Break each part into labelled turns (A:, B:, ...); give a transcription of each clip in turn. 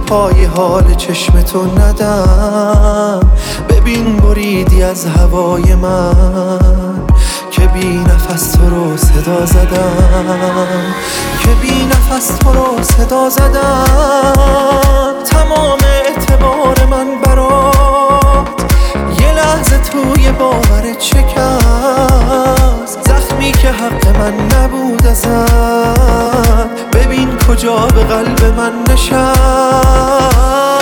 A: پای حال چشم تو ندم. ببین بریدی از هوای من که بی نفس تو رو صدا زدم، که بی نفس تو رو صدا زدم. تمام اعتبار من برات یه لحظه توی باورت شکست. زخمی که حق من نبود ازت، ببین کجا به قلب من نشست.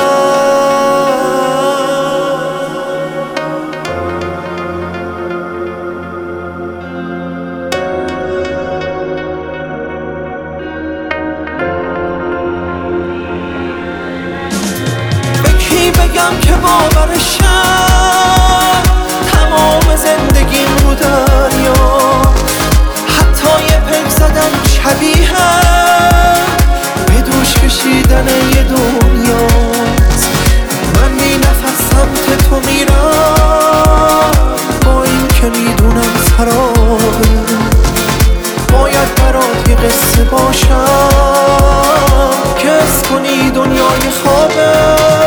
A: بگم که باورشم تمام زندگیم رو دریا، حتی یه پک زدن شبیهم به دوش کشیدن یه دنیاست. من بی نفس سمت تو میرم با این که میدونم خرابه، باید برات یه قصه باشم که حس کنی دنیای خوابه.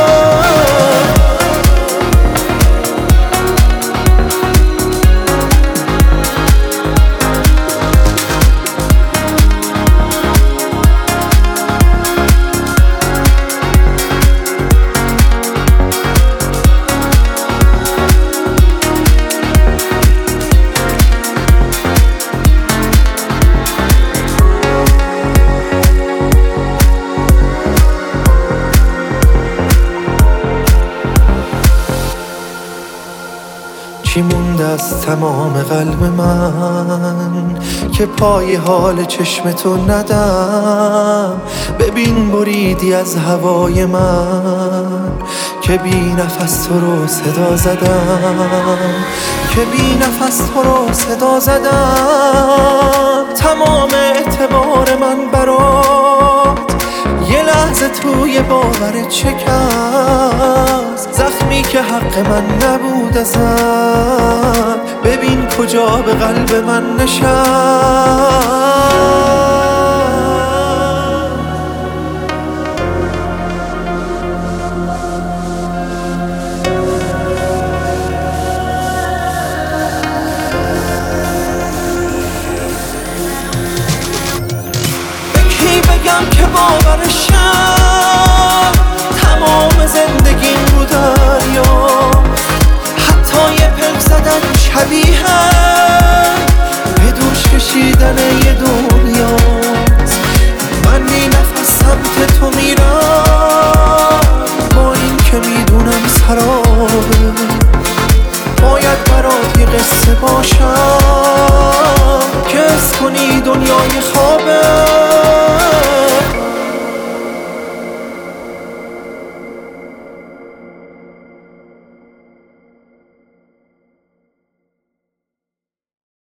A: چی مونده از تمام قلب من که پای حال چشم تو ندم. ببین بریدی از هوای من که بی نفس تو رو صدا زدم، که بی نفس تو رو صدا زدم. تمام اعتبار من برات یه لحظه توی باورت شکست. زخمی که حق من نبود ازت، ببین کجا به قلب من نشست. بگم که باورشم تمام زندگیم رو دریا، حتی یه پک زدن شبیهم به دوش کشیدن یه دنیاست. من بی نفس سمت تو میرم با این که میدونم سرابه، باید برات یه قصه باشم که حس کنی دنیای